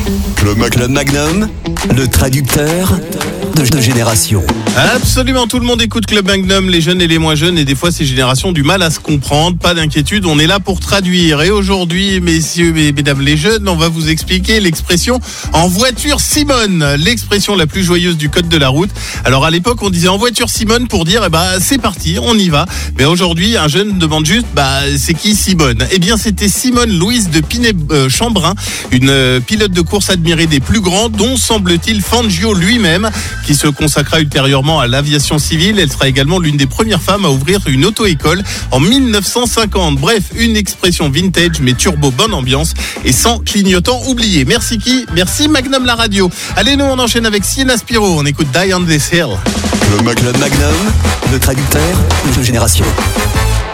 Club Magnum, le traducteur de génération. Absolument, tout le monde écoute Club Magnum, les jeunes et les moins jeunes, et des fois ces générations ont du mal à se comprendre. Pas d'inquiétude, on est là pour traduire. Et aujourd'hui, messieurs et mesdames les jeunes, on va vous expliquer l'expression en voiture Simone, l'expression la plus joyeuse du code de la route. Alors à l'époque, on disait en voiture Simone pour dire c'est parti, on y va. Mais aujourd'hui, un jeune demande juste c'est qui Simone? Eh bien, c'était Simone Louise de Pinet-Chambrin, une pilote de course admirée des plus grands, dont semble-t-il Fangio lui-même, qui se consacra ultérieurement à l'aviation civile. Elle sera également l'une des premières femmes à ouvrir une auto-école en 1950. Bref, une expression vintage mais turbo bonne ambiance et sans clignotant oublié. Merci qui? Merci Magnum la radio. Allez, nous on enchaîne avec Sienna Spiro. On écoute Die on This Hill. Club Magnum, le traducteur de génération.